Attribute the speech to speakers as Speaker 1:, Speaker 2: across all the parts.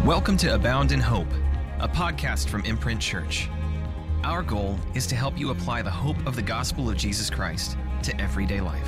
Speaker 1: Welcome to Abound in Hope, a podcast from Imprint Church. Our goal is to help you apply the hope of the gospel of Jesus Christ to everyday life.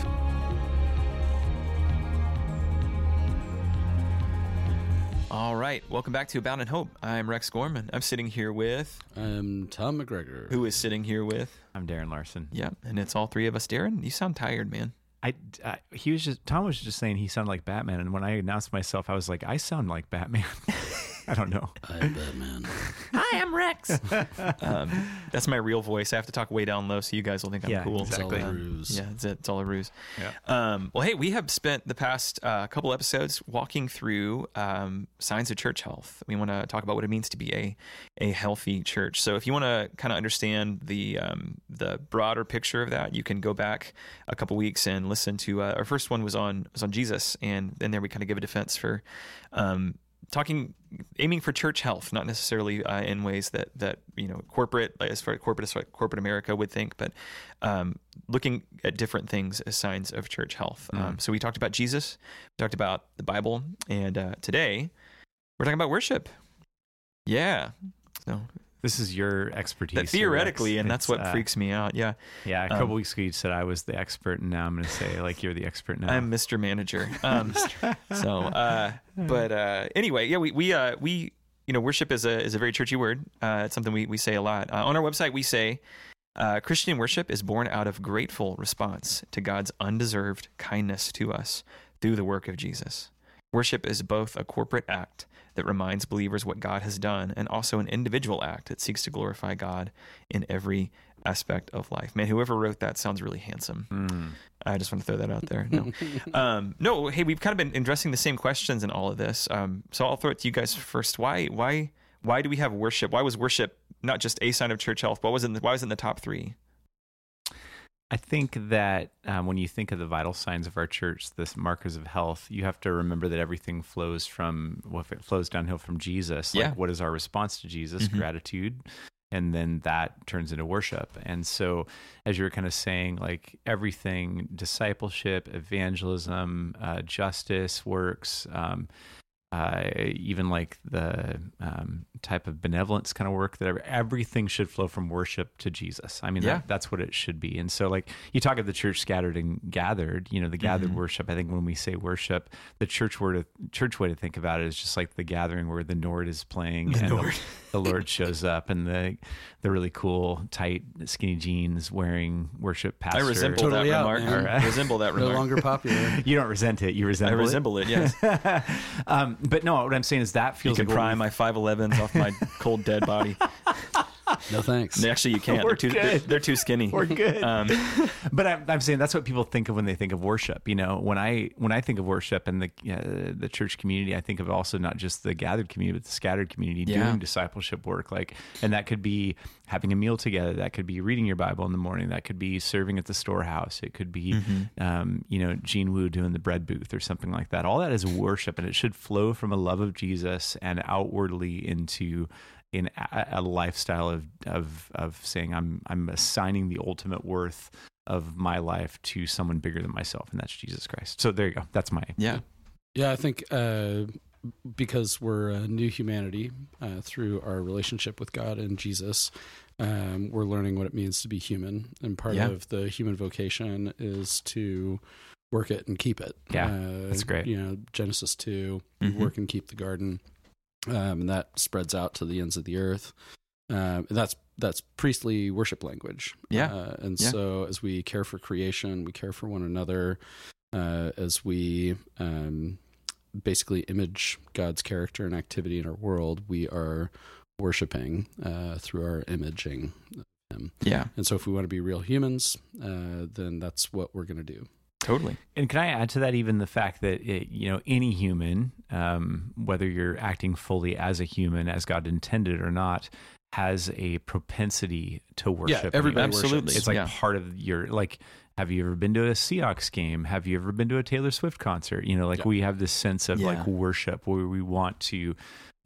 Speaker 1: All right, welcome back to Abound in Hope. I'm Rex Gorman. I'm sitting here with...
Speaker 2: I'm Tom McGregor.
Speaker 1: Who is sitting here with...
Speaker 3: I'm Darren Larson.
Speaker 1: Yeah, and it's all three of us. Darren, you sound tired, man.
Speaker 3: Tom was just saying he sounded like Batman, and when I announced myself, I was like, I sound like Batman. I don't know.
Speaker 2: I'm Batman.
Speaker 1: Hi, I'm Rex. That's my real voice. I have to talk way down low so you guys will think I'm cool.
Speaker 3: Exactly.
Speaker 2: It's all a ruse.
Speaker 1: Yeah, it's all a ruse.
Speaker 3: Yeah.
Speaker 1: Well, hey, we have spent the past couple episodes walking through signs of church health. We want to talk about what it means to be a healthy church. So if you want to kind of understand the broader picture of that, you can go back a couple weeks and listen to our first one was on Jesus, and there we kind of give a defense for aiming for church health, not necessarily in ways that corporate, as far as corporate America would think, but looking at different things as signs of church health. So we talked about Jesus, we talked about the Bible, and today we're talking about worship. Yeah. So
Speaker 3: this is your expertise.
Speaker 1: Theoretically,
Speaker 3: Rex.
Speaker 1: and that's what freaks me out. Yeah.
Speaker 3: Yeah. A couple weeks ago, you said I was the expert, and now I'm going to say like you're the expert now.
Speaker 1: I'm Mr. Manager. But anyway, yeah, we worship is a very churchy word. It's something we say a lot on our website. We say Christian worship is born out of grateful response to God's undeserved kindness to us through the work of Jesus. Worship is both a corporate act that reminds believers what God has done, and also an individual act that seeks to glorify God in every aspect of life. Man, whoever wrote that sounds really handsome. I just want to throw that out there. No, hey, we've kind of been addressing the same questions in all of this. So I'll throw it to you guys first. Why do we have worship? Why was worship not just a sign of church health? Why was it in the top three?
Speaker 3: I think that when you think of the vital signs of our church, the markers of health, you have to remember that everything flows if it flows downhill from Jesus. What is our response to Jesus? Mm-hmm. Gratitude. And then that turns into worship. And so as you were kind of saying, like everything, discipleship, evangelism, justice, works, even like the type of benevolence kind of work, that everything should flow from worship to Jesus. I mean, that's what it should be. And so like you talk of the church scattered and gathered, the gathered worship. I think when we say worship, the church way to think about it is just like the gathering where the Nord is playing the Lord shows up, and the really cool, tight, skinny jeans wearing worship pastor.
Speaker 1: I resemble that remark. I resemble that remark.
Speaker 2: No longer popular.
Speaker 3: You don't resent it. You resemble it.
Speaker 1: I resemble it, yes.
Speaker 3: But no, what I'm saying is that feels
Speaker 1: you can
Speaker 3: like
Speaker 1: pry my 5'11s off my cold dead body.
Speaker 2: No thanks.
Speaker 1: Actually, you can't. They're too skinny.
Speaker 3: We're good. But I'm saying that's what people think of when they think of worship. When I think of worship and the church community, I think of also not just the gathered community, but the scattered community doing discipleship work. And that could be having a meal together. That could be reading your Bible in the morning. That could be serving at the storehouse. It could be, Gene Wu doing the bread booth or something like that. All that is worship, and it should flow from a love of Jesus and outwardly into in a lifestyle of saying I'm assigning the ultimate worth of my life to someone bigger than myself, and that's Jesus Christ. So there you go. That's my
Speaker 2: I think because we're a new humanity through our relationship with God and Jesus, we're learning what it means to be human, and part of the human vocation is to work it and keep it.
Speaker 3: That's great.
Speaker 2: Genesis 2, work and keep the garden. And that spreads out to the ends of the earth. That's priestly worship language. So as we care for creation, we care for one another, as we basically image God's character and activity in our world, we are worshiping through our imaging of Him. And so if we want to be real humans, then that's what we're going to do.
Speaker 1: Totally.
Speaker 3: And can I add to that even the fact that, any human, whether you're acting fully as a human, as God intended or not, has a propensity to worship.
Speaker 2: Yeah, everybody
Speaker 1: absolutely
Speaker 2: worships.
Speaker 3: It's like part of your, have you ever been to a Seahawks game? Have you ever been to a Taylor Swift concert? We have this sense of like worship where we want to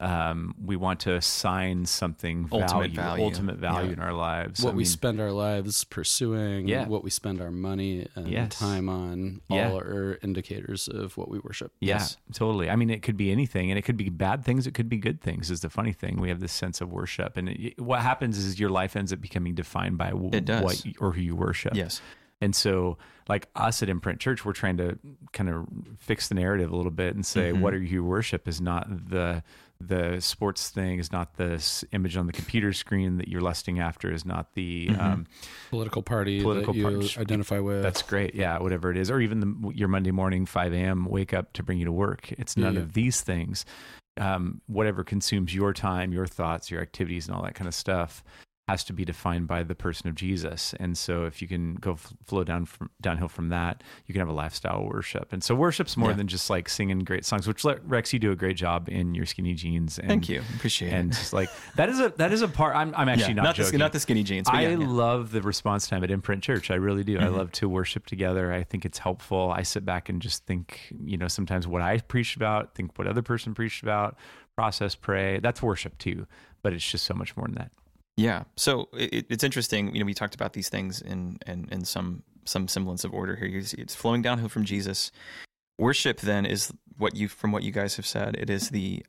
Speaker 3: We want to assign something
Speaker 1: ultimate
Speaker 3: value in our lives.
Speaker 2: What we spend our lives pursuing, what we spend our money and time on, all are indicators of what we worship.
Speaker 3: Yeah, totally. I mean, it could be anything, and it could be bad things. It could be good things is the funny thing. We have this sense of worship. And what happens is your life ends up becoming defined by what or who you worship.
Speaker 1: Yes.
Speaker 3: And so, like us at Imprint Church, we're trying to kind of fix the narrative a little bit and say, what are you worship is not the sports thing, is not the image on the computer screen that you're lusting after, is not the
Speaker 2: political party that you identify with.
Speaker 3: That's great. Yeah, whatever it is. Or even your Monday morning, 5 a.m. wake up to bring you to work. It's none of these things. Whatever consumes your time, your thoughts, your activities, and all that kind of stuff has to be defined by the person of Jesus. And so if you can go flow downhill from that, you can have a lifestyle of worship. And so worship's more than just like singing great songs, which Rex, you do a great job in your skinny jeans. And,
Speaker 1: thank you. Appreciate it.
Speaker 3: And just like, that is a part, I'm actually not joking.
Speaker 1: Not the skinny jeans. But
Speaker 3: I love the response time at Imprint Church. I really do. I love to worship together. I think it's helpful. I sit back and just think, sometimes what I preached about, think what other person preached about, process, pray. That's worship too, but it's just so much more than that.
Speaker 1: Yeah. So it's interesting. We talked about these things in some semblance of order here. It's flowing downhill from Jesus. Worship then is from what you guys have said. It is the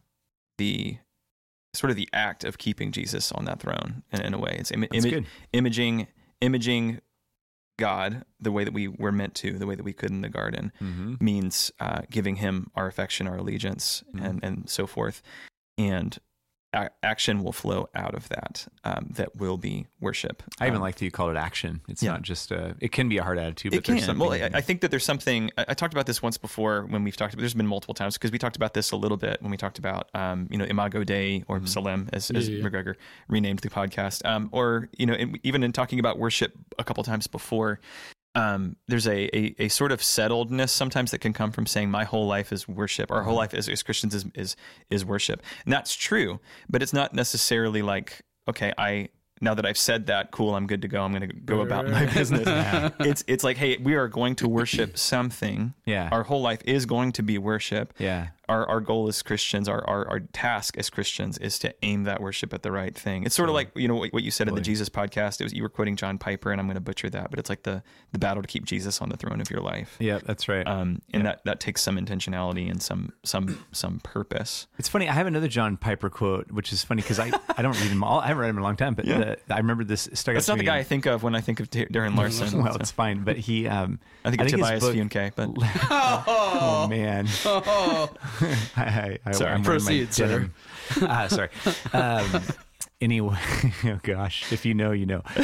Speaker 1: sort of the act of keeping Jesus on that throne in a way. It's imaging God the way that we were meant to, the way that we could in the garden, means giving him our affection, our allegiance, and so forth. And action will flow out of that. That will be worship.
Speaker 3: I even like that you call it action. It's not just it can be a hard attitude, but
Speaker 1: it can. Well, I think that there's something, I talked about this once before when we've talked about, there's been multiple times because we talked about this a little bit when we talked about, Imago Dei or Salem as McGregor renamed the podcast. Or, even in talking about worship a couple times before, there's a sort of settledness sometimes that can come from saying my whole life is worship. Our whole life as Christians is worship. And that's true, but it's not necessarily like, okay, now that I've said that, cool, I'm good to go. I'm going to go about my business. It's like, hey, we are going to worship something.
Speaker 3: Yeah.
Speaker 1: Our whole life is going to be worship.
Speaker 3: Yeah.
Speaker 1: Our goal as Christians, our task as Christians is to aim that worship at the right thing. It's sort of like, what you said in the Jesus podcast, you were quoting John Piper, and I'm going to butcher that, but it's like the battle to keep Jesus on the throne of your life.
Speaker 3: Yeah, that's right.
Speaker 1: And that takes some intentionality and some purpose.
Speaker 3: It's funny. I have another John Piper quote, which is funny because I don't read them all. I haven't read them in a long time, but I remember this.
Speaker 1: That's not the guy I think of when I think of Darren Larson.
Speaker 3: Well, it's fine, but he. I
Speaker 1: think of Tobias Funke, but
Speaker 3: oh man.
Speaker 2: Sorry, proceed, sir.
Speaker 3: Sorry. Anyway, oh gosh, if you know, you know.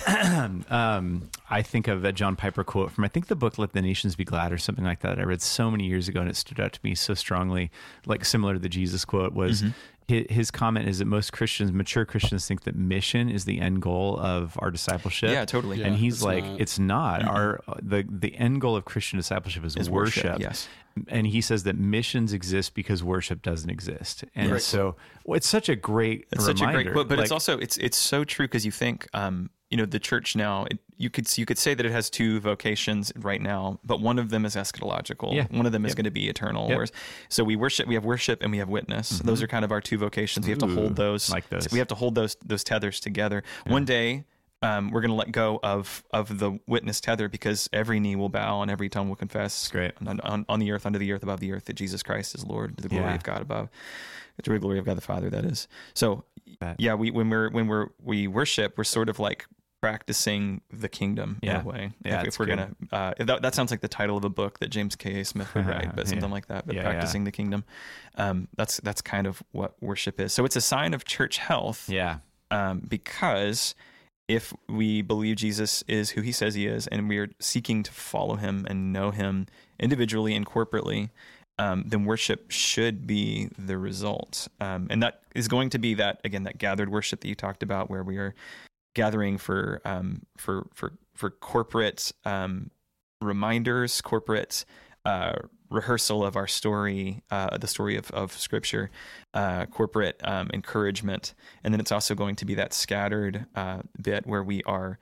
Speaker 3: I think of a John Piper quote from, I think the book Let the Nations Be Glad or something like that. I read so many years ago and it stood out to me so strongly, like similar to the Jesus quote was, his comment is that most Christians, mature Christians, think that mission is the end goal of our discipleship.
Speaker 1: Yeah, totally.
Speaker 3: And he's like, it's not. The end goal of Christian discipleship is worship.
Speaker 1: Yes.
Speaker 3: And he says that missions exist because worship doesn't exist. And so it's such a great reminder.
Speaker 1: Such a great quote, but it's also, it's so true because you think, the church now, you could say that it has two vocations right now, but one of them is eschatological. Yeah. One of them is going to be eternal. Yep. So we have worship and we have witness. Those are kind of our two vocations. We have to hold those.
Speaker 3: Like those.
Speaker 1: We have to hold those tethers together. Yeah. One day, we're going to let go of the witness tether because every knee will bow and every tongue will confess on the earth, under the earth, above the earth, that Jesus Christ is Lord, to the glory of God above, to the glory of God the Father, that is. So when we worship, we're sort of like practicing the kingdom in a way.
Speaker 3: Yeah,
Speaker 1: if we're going to, that sounds like the title of a book that James K. Smith would write, but something like that, but practicing the kingdom. That's kind of what worship is. So it's a sign of church health.
Speaker 3: Yeah.
Speaker 1: Because if we believe Jesus is who he says he is, and we are seeking to follow him and know him individually and corporately, then worship should be the result. And that is going to be that gathered worship that you talked about, where we are gathering for corporate reminders, corporate rehearsal of our story, the story of Scripture, corporate encouragement, and then it's also going to be that scattered bit where we are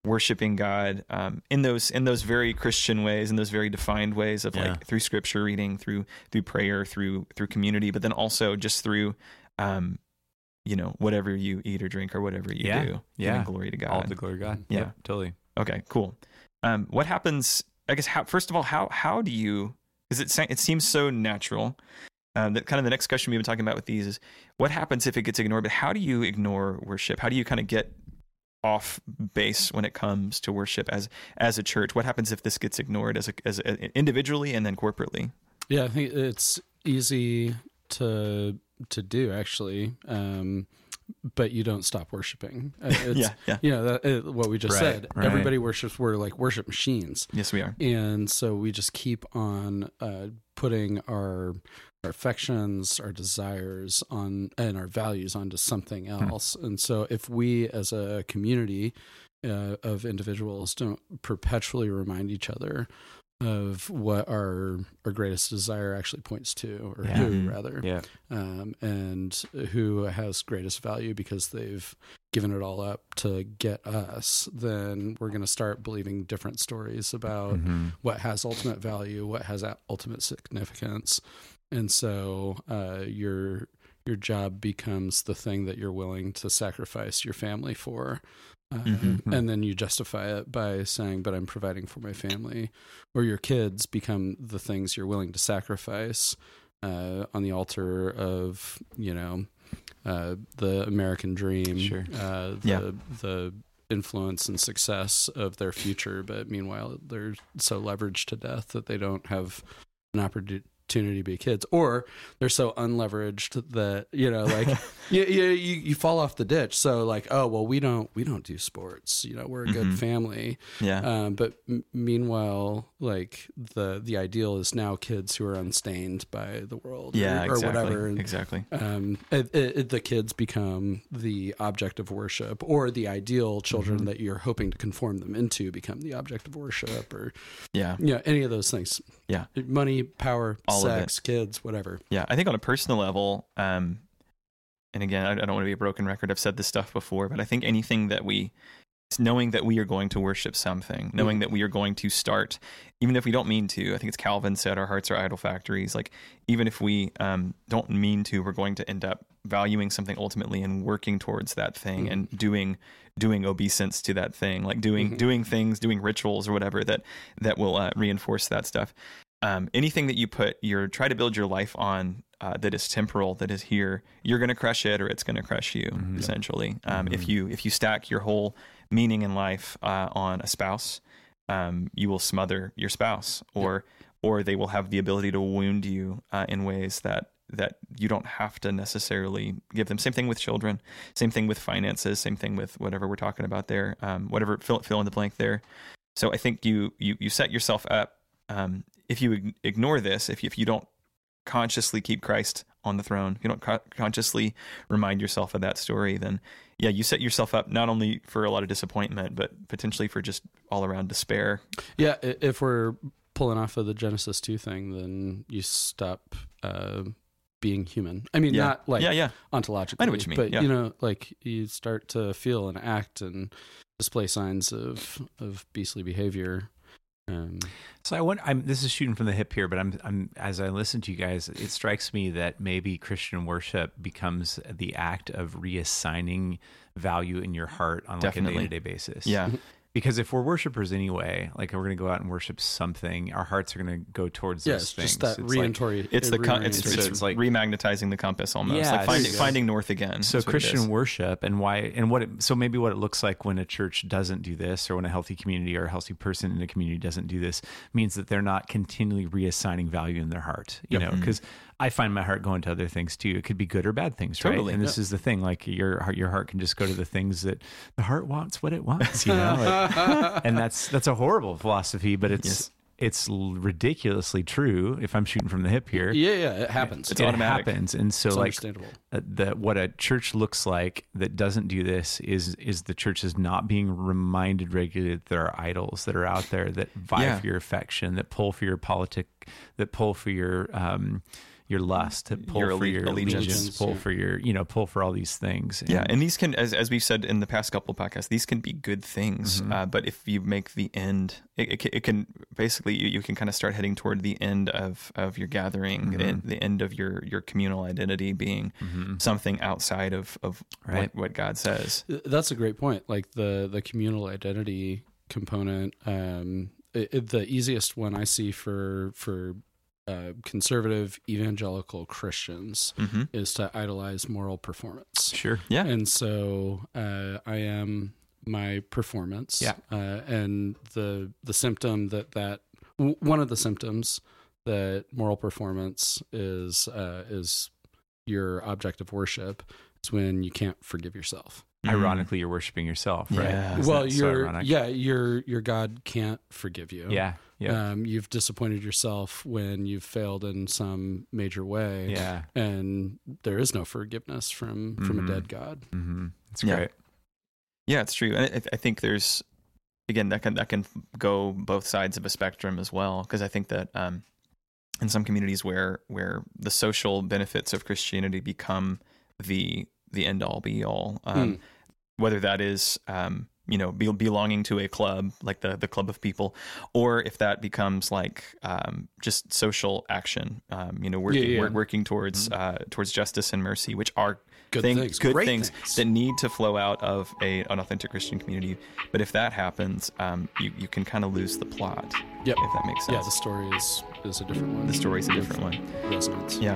Speaker 1: worshiping God in those very Christian ways, in those very defined ways of like through scripture reading, through prayer, through community, but then also just through whatever you eat or drink or whatever you do, giving glory to God.
Speaker 3: All the glory to God. Yeah, totally.
Speaker 1: Okay, cool. What happens? I guess first of all, how do you? Because it seems so natural. That kind of the next question we've been talking about with these is what happens if it gets ignored? But how do you ignore worship? How do you kind of get off base when it comes to worship as a church? What happens if this gets ignored as individually and then corporately?
Speaker 2: Yeah, I think it's easy to do actually, but you don't stop worshiping. What we just said. Right. Everybody worships. We're like worship machines.
Speaker 1: Yes, we are.
Speaker 2: And so we just keep on putting our affections, our desires and our values onto something else. And so if we as a community of individuals don't perpetually remind each other of what our greatest desire actually points to, or who rather, and who has greatest value because they've given it all up to get us, then we're going to start believing different stories about what has ultimate value, what has ultimate significance. And so your job becomes the thing that you're willing to sacrifice your family for. And then you justify it by saying, but I'm providing for my family. Or your kids become the things you're willing to sacrifice on the altar of, the American dream, the influence and success of their future. But meanwhile, they're so leveraged to death that they don't have an opportunity to be kids, or they're so unleveraged that you fall off the ditch. So like, oh well, we don't do sports, we're a good family, but meanwhile, like the ideal is now kids who are unstained by the world, or whatever, and,
Speaker 1: exactly.
Speaker 2: The kids become the object of worship, or the ideal children that you're hoping to conform them into become the object of worship, or any of those things. Money, power, all sex, kids, whatever.
Speaker 1: Yeah, I think on a personal level, and again, I don't want to be a broken record. I've said this stuff before, but I think anything that knowing that we are going to worship something, knowing that we are going to start, even if we don't mean to. I think it's Calvin said, our hearts are idol factories. Like, even if we don't mean to, we're going to end up valuing something ultimately and working towards that thing and doing obeisance to that thing, like doing things, doing rituals or whatever that will reinforce that stuff. Anything that you try to build your life on that is temporal, that is here, you're going to crush it, or it's going to crush you, essentially. If you stack your whole meaning in life on a spouse, you will smother your spouse, or they will have the ability to wound you in ways that you don't have to necessarily give them. Same thing with children, same thing with finances, same thing with whatever we're talking about there, whatever, fill in the blank there. So I think you set yourself up, if you ignore this, if you don't consciously keep Christ on the throne, if you don't consciously remind yourself of that story, then you set yourself up not only for a lot of disappointment, but potentially for just all around despair.
Speaker 2: Yeah, if we're pulling off of the Genesis 2 thing, then you stop being human. I mean, not like ontologically,
Speaker 1: I know what you mean.
Speaker 2: But like you start to feel and act and display signs of beastly behavior.
Speaker 3: So this is shooting from the hip here, but I'm as I listen to you guys, it strikes me that maybe Christian worship becomes the act of reassigning value in your heart on like a day-to-day basis.
Speaker 1: Yeah.
Speaker 3: Because if we're worshipers anyway, like we're going to go out and worship something, our hearts are going to go towards those things.
Speaker 2: Just that re-inventory.
Speaker 1: It's like remagnetizing the compass almost, like finding north again.
Speaker 3: So Christian worship so maybe what it looks like when a church doesn't do this, or when a healthy community or a healthy person in a community doesn't do this, means that they're not continually reassigning value in their heart. Because I find my heart going to other things too. It could be good or bad things,
Speaker 1: totally,
Speaker 3: right? And this is the thing, like your heart can just go to the things that the heart wants what it wants, and that's a horrible philosophy, but it's ridiculously true if I'm shooting from the hip here.
Speaker 2: Yeah, it happens.
Speaker 1: It happens.
Speaker 3: And so
Speaker 2: it's
Speaker 3: like what a church looks like that doesn't do this is the church is not being reminded regularly that there are idols that are out there that vie for your affection, that pull for your politic, that pull for your your lust, to pull
Speaker 1: your
Speaker 3: for your allegiance, pull
Speaker 2: yeah.
Speaker 3: for your, pull for all these things.
Speaker 1: And these can, as we've said in the past couple of podcasts, these can be good things. But if you make the end, it can basically, you can kind of start heading toward the end of your gathering, the end of your communal identity being something outside of what God says.
Speaker 2: That's a great point. Like the communal identity component, the easiest one I see for conservative evangelical Christians is to idolize moral performance.
Speaker 3: Sure.
Speaker 1: Yeah.
Speaker 2: And so I am my performance.
Speaker 3: Yeah.
Speaker 2: And the symptom that one of the symptoms that moral performance is your object of worship is when you can't forgive yourself.
Speaker 3: Ironically, you're worshiping yourself, right?
Speaker 1: Yeah.
Speaker 2: Well, your God can't forgive you.
Speaker 3: Yeah. Yeah.
Speaker 2: You've disappointed yourself when you've failed in some major way.
Speaker 3: Yeah.
Speaker 2: And there is no forgiveness from a dead God.
Speaker 3: That's great.
Speaker 1: Yeah, it's true. And I think there's, again, that can go both sides of a spectrum as well. Because I think that in some communities where the social benefits of Christianity become the end all be all, whether that is belonging to a club like the club of people, or if that becomes like just social action, working towards justice and mercy, which are good things that need to flow out of an authentic Christian community. But if that happens, you can kind of lose the plot.
Speaker 2: Yep.
Speaker 1: If that makes sense.
Speaker 2: Yeah, the story is a different one.
Speaker 1: The story's a different one.
Speaker 2: Resonance.
Speaker 1: Yeah.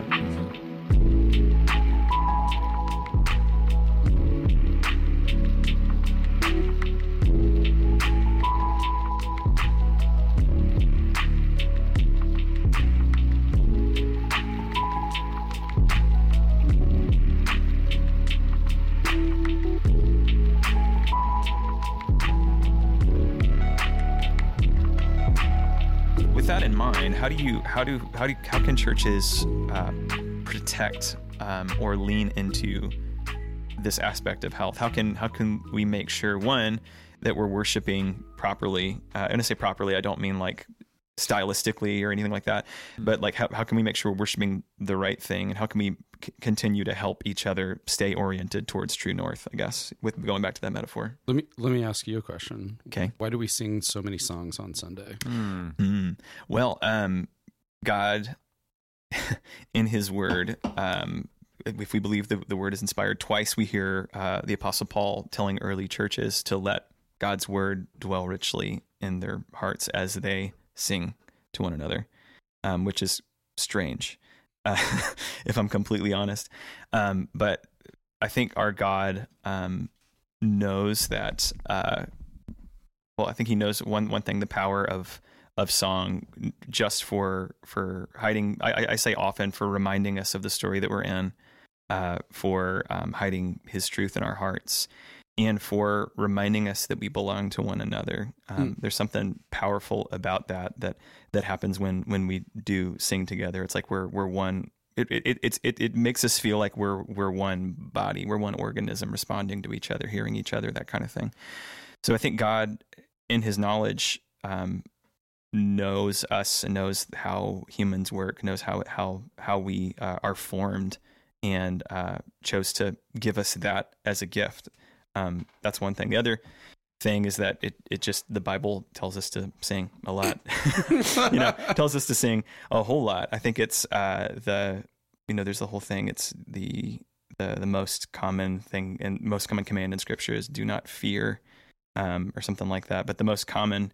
Speaker 1: With that in mind, how can churches protect or lean into this aspect of health? How can we make sure, one, that we're worshiping properly? When I say properly, I don't mean like stylistically or anything like that, but like how can we make sure we're worshiping the right thing, and how can we continue to help each other stay oriented towards true north, I guess, with going back to that metaphor.
Speaker 2: Let me ask you a question.
Speaker 1: Okay.
Speaker 2: Why do we sing so many songs on Sunday?
Speaker 1: Well, God in his word, if we believe the word is inspired, twice we hear the Apostle Paul telling early churches to let God's word dwell richly in their hearts as they sing to one another, which is strange, if I'm completely honest. But I think our God knows that. I think he knows one thing: the power of song, just for hiding. I say often, for reminding us of the story that we're in, for hiding His truth in our hearts, and for reminding us that we belong to one another. There's something powerful about that happens when we do sing together. It's like we're one. It makes us feel like we're one body, we're one organism, responding to each other, hearing each other, that kind of thing. So I think God, in His knowledge, knows us and knows how humans work, knows how we are formed, and chose to give us that as a gift. That's one thing. The other thing is that it just, the Bible tells us to sing a lot. Tells us to sing a whole lot. I think it's there's the whole thing. It's the most common thing and most common command in Scripture is do not fear, or something like that. But the most common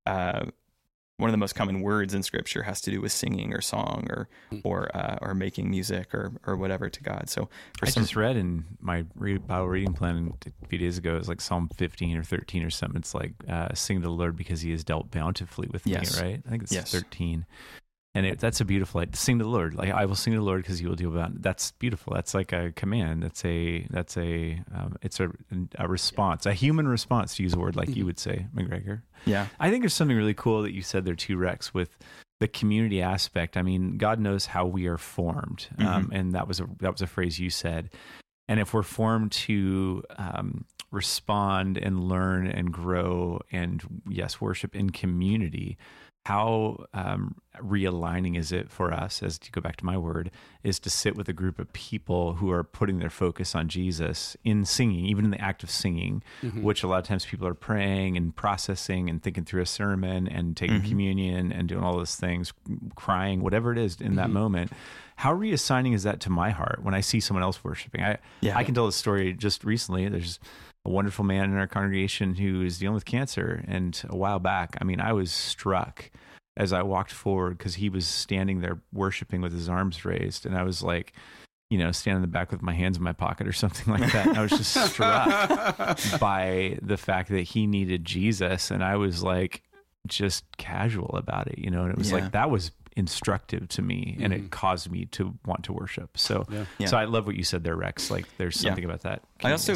Speaker 1: one of the most common words in Scripture has to do with singing or song or making music or whatever to God. So
Speaker 3: I just read in my Bible reading plan a few days ago, it was like Psalm 15 or 13 or something. It's like sing to the Lord because He has dealt bountifully with me, right? I think it's 13. And that's a beautiful, sing to the Lord. Like, I will sing to the Lord because He will deal bountifully. That's beautiful. That's like a command. It's a response, a human response, to use a word like you would say, McGregor.
Speaker 1: Yeah.
Speaker 3: I think there's something really cool that you said there too, Rex, with the community aspect. I mean, God knows how we are formed. And that was a phrase you said. And if we're formed to respond and learn and grow and, yes, worship in community, how realigning is it for us, as to go back to my word, is to sit with a group of people who are putting their focus on Jesus in singing, even in the act of singing, which a lot of times people are praying and processing and thinking through a sermon and taking communion and doing all those things, crying, whatever it is in that moment. How reassigning is that to my heart when I see someone else worshiping? I can tell a story just recently. There's a wonderful man in our congregation who is dealing with cancer. And a while back, I was struck as I walked forward because he was standing there worshiping with his arms raised. And I was like, standing in the back with my hands in my pocket or something like that. And I was just struck by the fact that he needed Jesus. And I was like, just casual about it, and it was like, that was instructive to me, and it caused me to want to worship. So I love what you said there, Rex. Like, there's something about that.
Speaker 1: I also,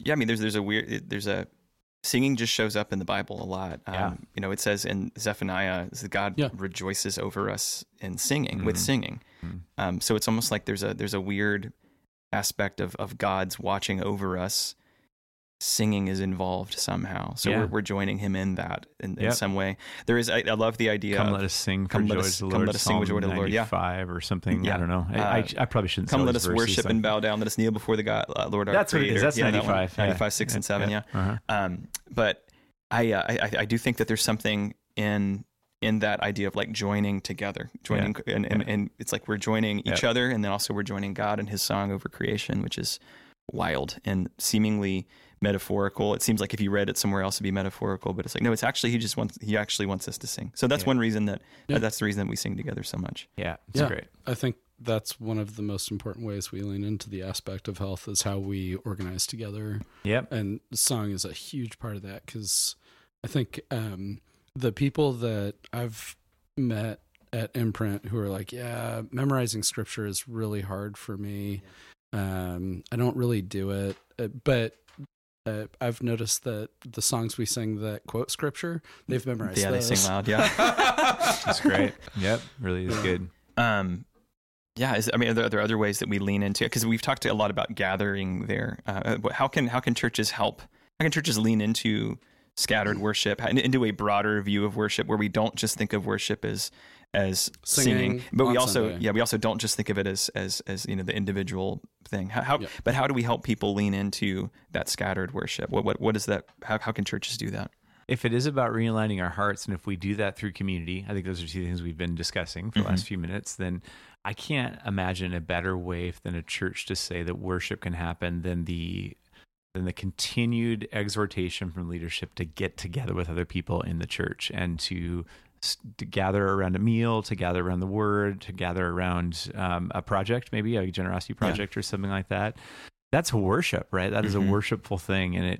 Speaker 1: there's a singing just shows up in the Bible a lot. It says in Zephaniah, God rejoices over us in singing, with singing. So it's almost like there's a weird aspect of God's watching over us. Singing is involved somehow, so we're joining him in that in some way. There is, I love the idea.
Speaker 3: Come let us sing for joy to the Lord. Come let us sing with joy to the Lord. 95 or something. I don't know. I probably shouldn't.
Speaker 1: Come let us worship and bow down. Let us kneel before the God, Lord our
Speaker 3: That's
Speaker 1: Creator.
Speaker 3: That's 95.
Speaker 1: 95, 6, and 7. But I do think that there's something in that idea of like joining together, and it's like we're joining each other, and then also we're joining God in His song over creation, which is wild and seemingly metaphorical. It seems like if you read it somewhere else, it'd be metaphorical, but it's like, no, it's actually, he actually wants us to sing. So that's one reason that's the reason that we sing together so much.
Speaker 3: Yeah. It's great.
Speaker 2: I think that's one of the most important ways we lean into the aspect of health is how we organize together.
Speaker 3: Yep.
Speaker 2: And song is a huge part of that. 'Cause I think, the people that I've met at Imprint who are like, memorizing scripture is really hard for me. I don't really do it, but I've noticed that the songs we sing that quote scripture, they've memorized.
Speaker 1: Yeah,
Speaker 2: those.
Speaker 1: They sing loud. Yeah,
Speaker 3: that's great. Yep, really is good.
Speaker 1: Are there other ways that we lean into it? Because we've talked a lot about gathering there. How can churches help? How can churches lean into scattered worship, into a broader view of worship, where we don't just think of worship as singing, but we also don't just think of it as the individual thing. But how do we help people lean into that scattered worship? What is that? How can churches do that?
Speaker 3: If it is about realigning our hearts, and if we do that through community, I think those are two things we've been discussing for the last few minutes, then I can't imagine a better way than a church to say that worship can happen than the continued exhortation from leadership to get together with other people in the church and to gather around a meal, to gather around the word, to gather around a project, maybe a generosity project or something like that. That's worship, right? That is a worshipful thing. And it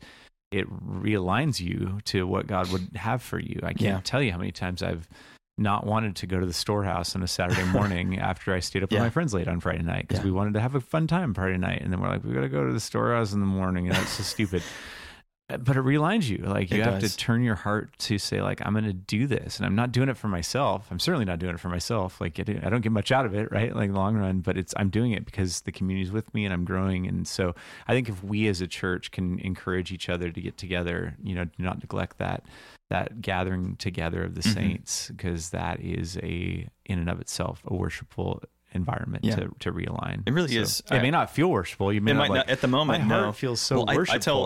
Speaker 3: realigns you to what God would have for you. I can't tell you how many times I've not wanted to go to the storehouse on a Saturday morning after I stayed up with my friends late on Friday night because we wanted to have a fun time Friday night. And then we're like, we got to go to the storehouse in the morning. And that's so stupid. But it realigns you. Like you have to turn your heart to say, like, I'm going to do this, and I'm not doing it for myself. I'm certainly not doing it for myself. Like I don't get much out of it, right? Like in the long run, but I'm doing it because the community's with me and I'm growing. And so I think if we as a church can encourage each other to get together, do not neglect that gathering together of the saints, because that is in and of itself a worshipful environment to realign.
Speaker 1: It really is.
Speaker 3: It may not feel worshipful. You may not,
Speaker 1: at the moment.
Speaker 3: My heart feels so worshipful.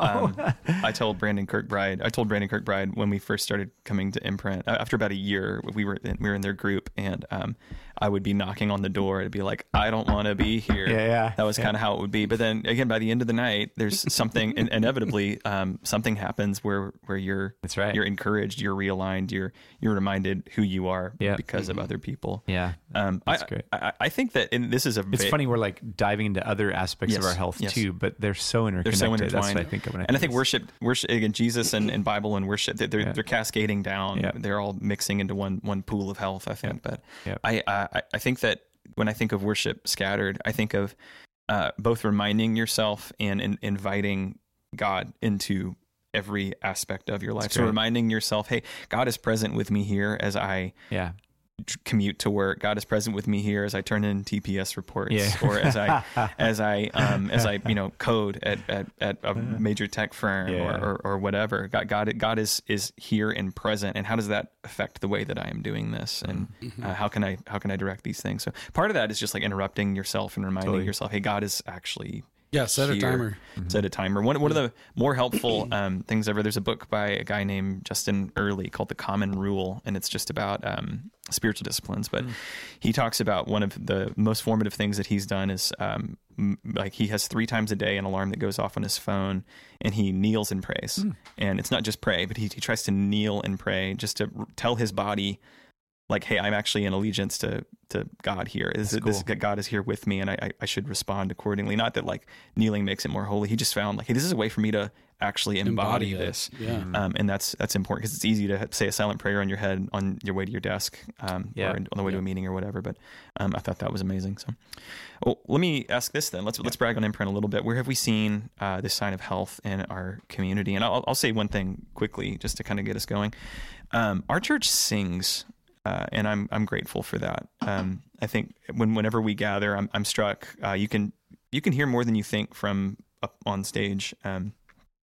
Speaker 1: I told Brandon Kirkbride when we first started coming to Imprint. After about a year, we were in their group, and I would be knocking on the door. It'd be like, I don't want to be here. That was kind of how it would be. But then again, by the end of the night, there's something inevitably something happens where you're you're encouraged, you're realigned, you're reminded who you are because of other people.
Speaker 3: That's great.
Speaker 1: I think that, and this is
Speaker 3: it's funny, we're like diving into other aspects of our health too, but they're so interconnected.
Speaker 1: They're so intertwined.
Speaker 3: That's what I think of when
Speaker 1: I think worship again, Jesus and Bible and worship, they're cascading down. They're all mixing into one pool of health, I think. But I think that when I think of worship scattered, I think of both reminding yourself and inviting God into every aspect of your life. So reminding yourself, hey, God is present with me here as I commute to work. God is present with me here as I turn in TPS reports, or as I code at a major tech firm, or whatever. God is here and present. And how does that affect the way that I am doing this? And how can I direct these things? So part of that is just like interrupting yourself and reminding yourself, hey, God is actually
Speaker 2: set a timer.
Speaker 1: Set a timer. One of the more helpful things ever, there's a book by a guy named Justin Earley called The Common Rule, and it's just about spiritual disciplines. But he talks about one of the most formative things that he's done is like he has 3 times a day an alarm that goes off on his phone, and he kneels and prays. And it's not just pray, but he tries to kneel and pray just to tell his body, like, hey, I'm actually in allegiance to God here. This God is here with me, and I should respond accordingly. Not that like kneeling makes it more holy. He just found like, hey, this is a way for me to actually embody this.
Speaker 2: Yeah.
Speaker 1: And that's important, because it's easy to say a silent prayer on your head on your way to your desk, or on the way to a meeting or whatever. But I thought that was amazing. So, let me ask this then. Let's brag on Imprint a little bit. Where have we seen this sign of health in our community? And I'll say one thing quickly just to kind of get us going. Our church sings. And I'm grateful for that. I think whenever we gather, I'm struck. You can hear more than you think from up on stage, and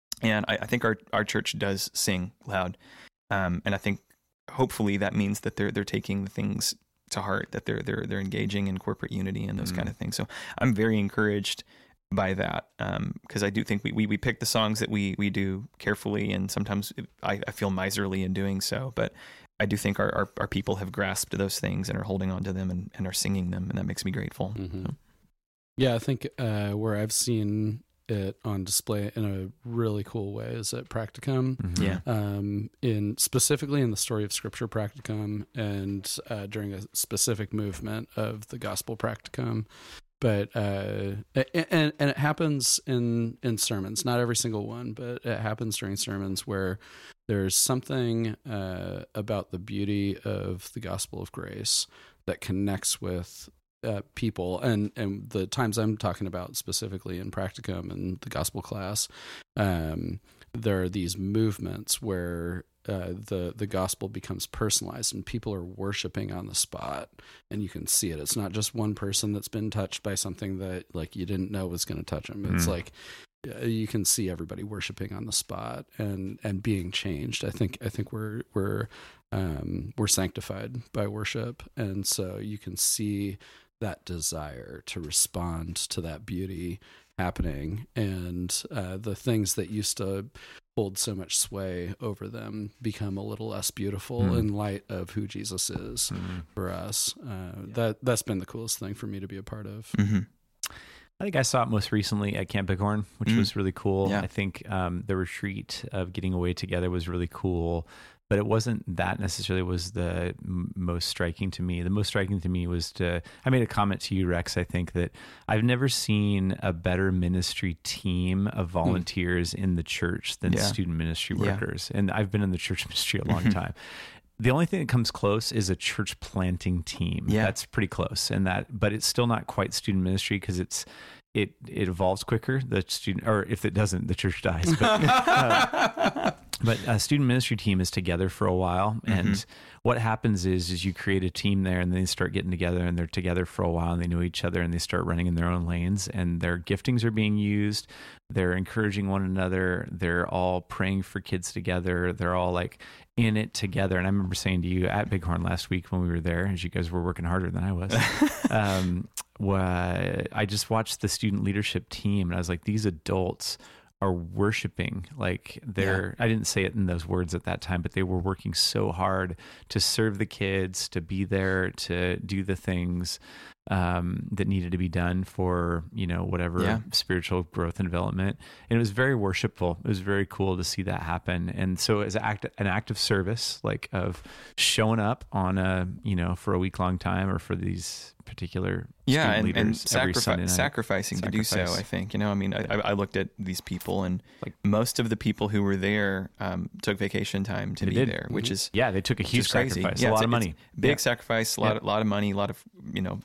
Speaker 1: I think our church does sing loud. And I think hopefully that means that they're taking the things to heart, that they're engaging in corporate unity and those kind of things. So I'm very encouraged by that, because I do think we pick the songs that we do carefully, and sometimes I feel miserly in doing so, but I do think our people have grasped those things and are holding on to them and are singing them, and that makes me grateful. So.
Speaker 2: Yeah, I think where I've seen it on display in a really cool way is at Practicum. Specifically in the Story of Scripture Practicum, and during a specific movement of the Gospel Practicum. But and it happens in sermons, not every single one, but it happens during sermons where there's something about the beauty of the gospel of grace that connects with people. And the times I'm talking about specifically in Practicum and the gospel class, there are these movements where the gospel becomes personalized, and people are worshiping on the spot, and you can see it. It's not just one person that's been touched by something that like you didn't know was going to touch them. It's like you can see everybody worshiping on the spot and being changed. I think we're sanctified by worship, and so you can see that desire to respond to that beauty happening, and the things that used to hold so much sway over them become a little less beautiful in light of who Jesus is for us. That's been the coolest thing for me to be a part of.
Speaker 3: I think I saw it most recently at Camp Bighorn, which was really cool. I think the retreat of getting away together was really cool, but it wasn't that necessarily was the most striking to me. The most striking to me was I made a comment to you, Rex, I think, that I've never seen a better ministry team of volunteers in the church than student ministry workers. And I've been in the church ministry a long time. The only thing that comes close is a church planting team. That's pretty close, but it's still not quite student ministry, because it evolves quicker. The student, or if it doesn't, the church dies. But a student ministry team is together for a while, and what happens is you create a team there, and then they start getting together, and they're together for a while, and they know each other, and they start running in their own lanes, and their giftings are being used. They're encouraging one another. They're all praying for kids together. They're all like in it together. And I remember saying to you at Bighorn last week when we were there, as you guys were working harder than I was, I just watched the student leadership team, and I was like, these adults are worshiping like I didn't say it in those words at that time, but they were working so hard to serve the kids, to be there, to do the things that needed to be done for, whatever spiritual growth and development. And it was very worshipful. It was very cool to see that happen. And so as an act of service, like of showing up on for a week-long time, or for these particular student leaders every Sunday night.
Speaker 1: Sacrificing to do so, I think. I looked at these people, and like most of the people who were there took vacation time to be there, which is
Speaker 3: they took a huge sacrifice, a lot of money,
Speaker 1: big sacrifice, a lot of money, a lot of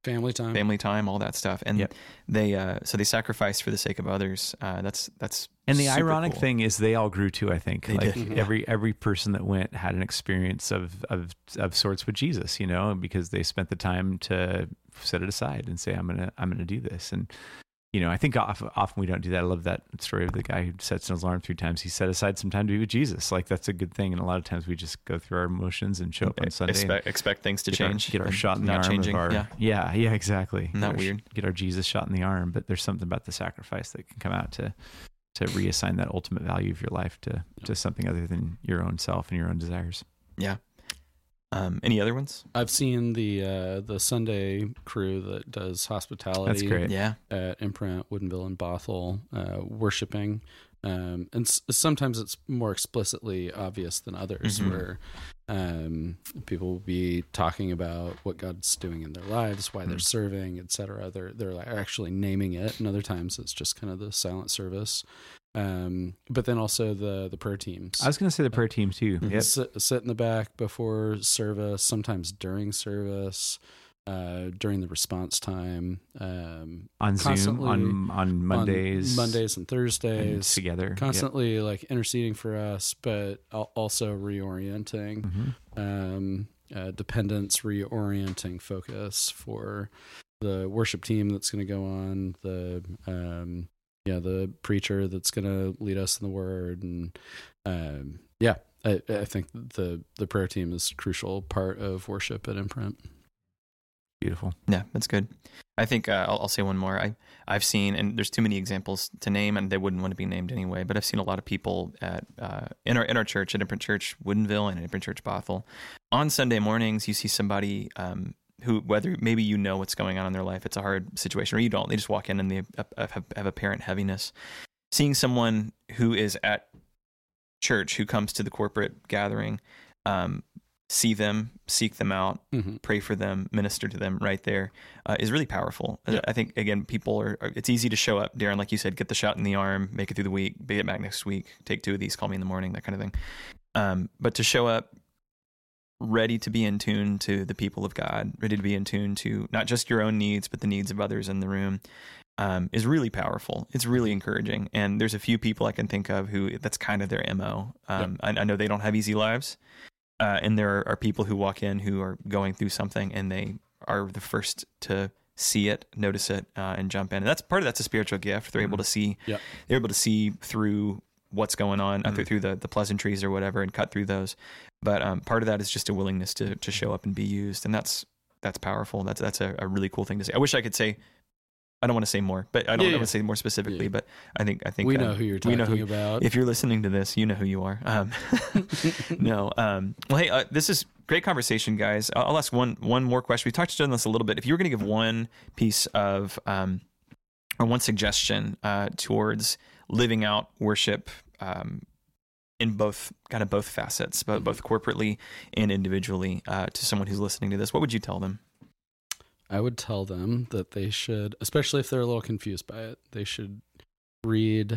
Speaker 2: family time,
Speaker 1: all that stuff. And they sacrifice for the sake of others. That's
Speaker 3: and the ironic
Speaker 1: cool.
Speaker 3: thing is they all grew too. I think
Speaker 1: they did.
Speaker 3: Every person that went had an experience of sorts with Jesus, because they spent the time to set it aside and say, I'm gonna do this. And I think often we don't do that. I love that story of the guy who sets an alarm 3 times. He set aside some time to be with Jesus. Like, that's a good thing. And a lot of times we just go through our emotions and show up on Sunday.
Speaker 1: Expect things to change.
Speaker 3: Get our shot in the arm.
Speaker 1: Changing.
Speaker 3: Yeah, exactly.
Speaker 1: Not weird.
Speaker 3: Get our Jesus shot in the arm. But there's something about the sacrifice that can come out to reassign that ultimate value of your life to something other than your own self and your own desires.
Speaker 1: Yeah. Any other ones?
Speaker 2: I've seen the Sunday crew that does hospitality.
Speaker 3: That's great.
Speaker 1: Yeah.
Speaker 2: At Imprint, Woodinville, and Bothell, worshiping. And sometimes it's more explicitly obvious than others, where people will be talking about what God's doing in their lives, why they're serving, etc. They're like actually naming it, and other times it's just kind of the silent service. But then also the prayer teams.
Speaker 3: I was going to say the prayer team too. Yep.
Speaker 2: Sit in the back before service, sometimes during service, during the response time,
Speaker 3: on Zoom, on Mondays,
Speaker 2: and Thursdays,
Speaker 3: and together,
Speaker 2: constantly like interceding for us, but also reorienting, dependence, reorienting focus for the worship team that's going to go on, the preacher that's going to lead us in the word. And I think the prayer team is a crucial part of worship at Imprint.
Speaker 3: Beautiful.
Speaker 1: Yeah, that's good. I think I'll say one more. I've seen, and there's too many examples to name, and they wouldn't want to be named anyway, but I've seen a lot of people at in our church, at Imprint Church Woodinville and at Imprint Church Bothell, on Sunday mornings, you see somebody who, whether maybe you know what's going on in their life, it's a hard situation, or you don't, they just walk in and they have apparent heaviness. Seeing someone who is at church, who comes to the corporate gathering, see them, seek them out, pray for them, minister to them right there, is really powerful. Yeah. I think, again, people are, it's easy to show up, Darren, like you said, get the shot in the arm, make it through the week, be it back next week, take 2 of these, call me in the morning, that kind of thing. But to show up ready to be in tune to the people of God, ready to be in tune to not just your own needs, but the needs of others in the room, is really powerful. It's really encouraging. And there's a few people I can think of who that's kind of their MO. I know they don't have easy lives. And there are people who walk in who are going through something, and they are the first to see it, notice it, and jump in. And that's a spiritual gift. They're able to see, they're able to see through what's going on, through the pleasantries or whatever, and cut through those. But part of that is just a willingness to show up and be used, and that's powerful. That's a really cool thing to say. I wish I could say. I don't want to say more, but I don't want to say more specifically. But I think
Speaker 2: we know who you're talking about.
Speaker 1: If you're listening to this, you know who you are. No. Well, hey, this is great conversation, guys. I'll ask one more question. We talked on this a little bit. If you were going to give one piece of or one suggestion towards living out worship in both facets, both corporately and individually, to someone who's listening to this, what would you tell them?
Speaker 2: I would tell them that they should, especially if they're a little confused by it, they should read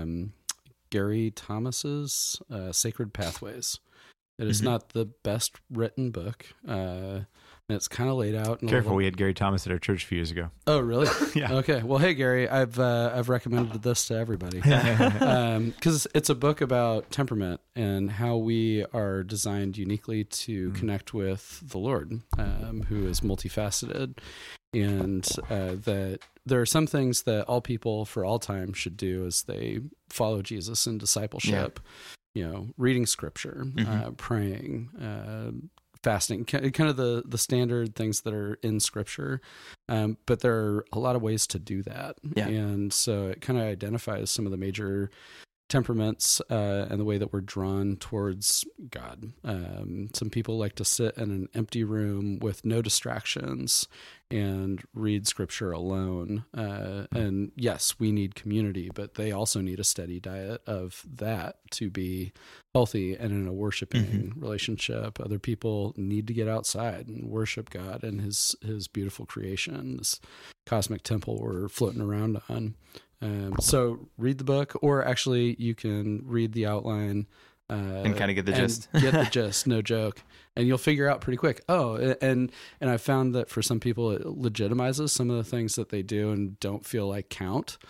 Speaker 2: Gary Thomas's Sacred Pathways. It is not the best written book. And it's kind of laid out.
Speaker 3: Careful, we had Gary Thomas at our church a few years ago.
Speaker 2: Oh, really?
Speaker 3: Yeah.
Speaker 2: Okay. Well, hey, Gary, I've recommended this to everybody because it's a book about temperament and how we are designed uniquely to connect with the Lord, who is multifaceted, and that there are some things that all people for all time should do as they follow Jesus in discipleship. You know, reading scripture, praying, fasting, kind of the standard things that are in scripture. But there are a lot of ways to do that. Yeah. And so it kind of identifies some of the major temperaments and the way that we're drawn towards God. Some people like to sit in an empty room with no distractions and read scripture alone. And yes, we need community, but they also need a steady diet of that to be healthy and in a worshiping relationship. Other people need to get outside and worship God and his beautiful creation, this cosmic temple we're floating around on. So read the book, or actually you can read the outline
Speaker 1: and kind of get the gist.
Speaker 2: Get the gist, no joke. And you'll figure out pretty quick. Oh, and I found that for some people, it legitimizes some of the things that they do and don't feel like count.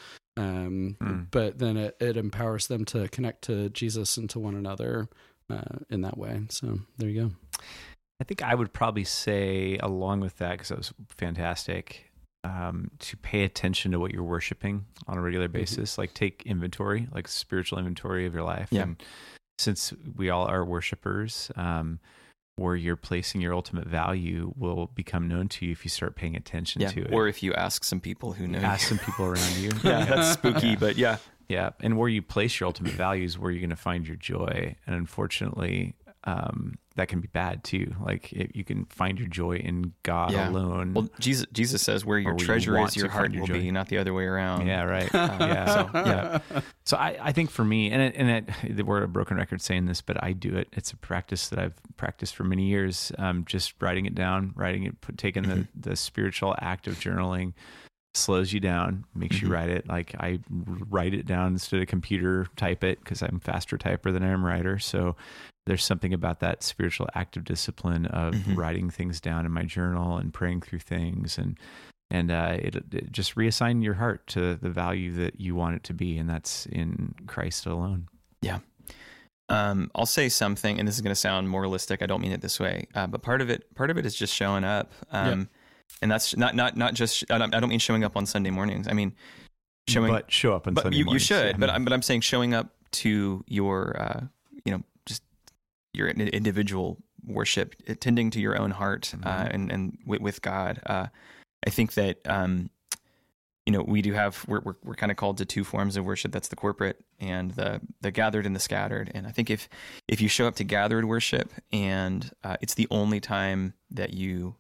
Speaker 2: But then it empowers them to connect to Jesus and to one another in that way. So there you go.
Speaker 3: I think I would probably say, along with that, because that was fantastic, to pay attention to what you're worshiping on a regular basis. Like take inventory, like spiritual inventory of your life.
Speaker 1: Yeah.
Speaker 3: And since we all are worshipers, where you're placing your ultimate value will become known to you if you start paying attention to it.
Speaker 1: Or if you ask some people who know.
Speaker 3: Ask some people around you.
Speaker 1: Yeah, that's spooky, but yeah.
Speaker 3: Yeah, and where you place your ultimate value is where you're going to find your joy. And unfortunately, that can be bad too. Like you can find your joy in God alone.
Speaker 1: Well, Jesus says, "Where your treasure is, your heart will be," not the other way around.
Speaker 3: Yeah, right. So I think for me, and we're a broken record saying this, but I do it. It's a practice that I've practiced for many years. Just writing it down, taking the spiritual act of journaling. Slows you down, makes you write it. Like I write it down instead of computer type it because I'm faster typer than I am writer. So there's something about that spiritual active discipline of writing things down in my journal and praying through things and it just reassign your heart to the value that you want it to be, and that's in Christ alone.
Speaker 1: Yeah. I'll say something, and this is going to sound moralistic. I don't mean it this way, but part of it is just showing up. And that's not just, I don't mean showing up on Sunday mornings. I mean, show
Speaker 3: up on Sunday mornings.
Speaker 1: You should, but I'm saying showing up to your, just your individual worship, tending to your own heart, and with God. I think that, we do have, we're kind of called to two forms of worship. That's the corporate and the gathered and the scattered. And I think if you show up to gathered worship and it's the only time that you,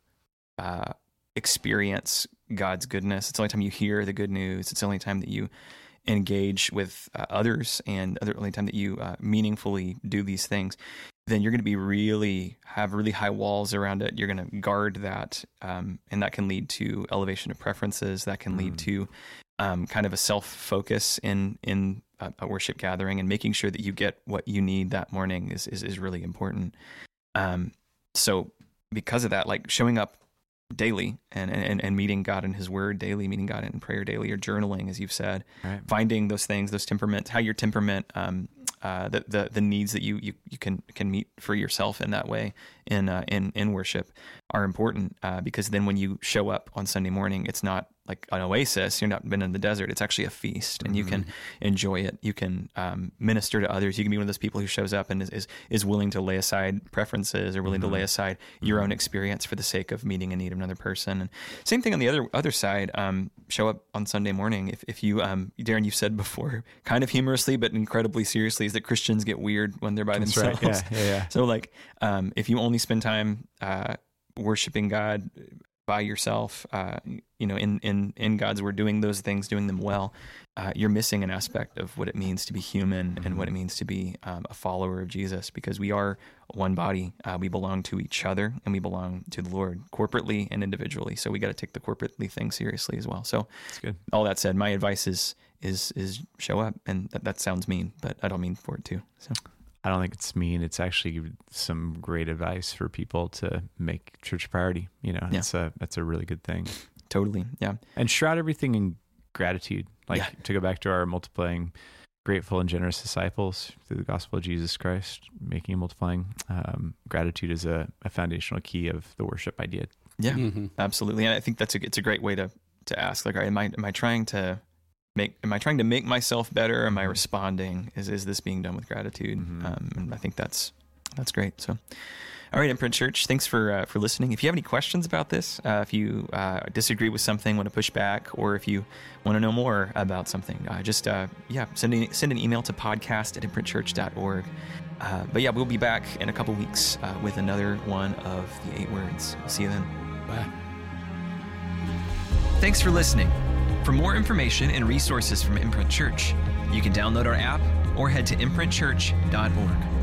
Speaker 1: experience God's goodness. It's the only time you hear the good news. It's the only time that you engage with others, and the only time that you meaningfully do these things. Then you're going to have really high walls around it. You're going to guard that, and that can lead to elevation of preferences. That can lead to kind of a self-focus in a worship gathering, and making sure that you get what you need that morning is really important. So because of that, like showing up daily and meeting God in His Word daily, meeting God in prayer daily, or journaling, as you've said, right. Finding those things, those temperaments, how your temperament, the needs that you can meet for yourself in that way in worship are important, because then when you show up on Sunday morning, it's not like an oasis. You're not been in the desert. It's actually a feast, and you can enjoy it. You can minister to others. You can be one of those people who shows up and is willing to lay aside preferences, or willing to lay aside your own experience for the sake of meeting a need of another person. And same thing on the other side. Show up on Sunday morning. If you, Darren, you said before, kind of humorously but incredibly seriously, is that Christians get weird when they're by themselves.
Speaker 3: Right. Yeah.
Speaker 1: So like, if you only spend time worshiping God by yourself, in God's Word, doing those things, doing them well, you're missing an aspect of what it means to be human and what it means to be a follower of Jesus, because we are one body. We belong to each other, and we belong to the Lord corporately and individually. So we got to take the corporately thing seriously as well. So
Speaker 3: that's good.
Speaker 1: All that said, my advice is show up, and that sounds mean, but I don't mean for it to. So.
Speaker 3: I don't think it's mean. It's actually some great advice for people to make church a priority. That's a really good thing.
Speaker 1: Totally. Yeah.
Speaker 3: And shroud everything in gratitude. To go back to our multiplying grateful and generous disciples through the gospel of Jesus Christ, making and multiplying. Gratitude is a foundational key of the worship idea.
Speaker 1: Yeah, absolutely. And I think it's a great way to ask, like, all right, am I trying to make myself better? Am I responding? Is this being done with gratitude? And I think that's great. So, all right, Imprint Church, thanks for listening. If you have any questions about this, if you disagree with something, want to push back, or if you want to know more about something, just send an email to podcast@imprintchurch.org. But yeah, we'll be back in a couple weeks with another one of the 8 words. We'll see you then.
Speaker 2: Bye.
Speaker 1: Thanks for listening. For more information and resources from Imprint Church, you can download our app or head to imprintchurch.org.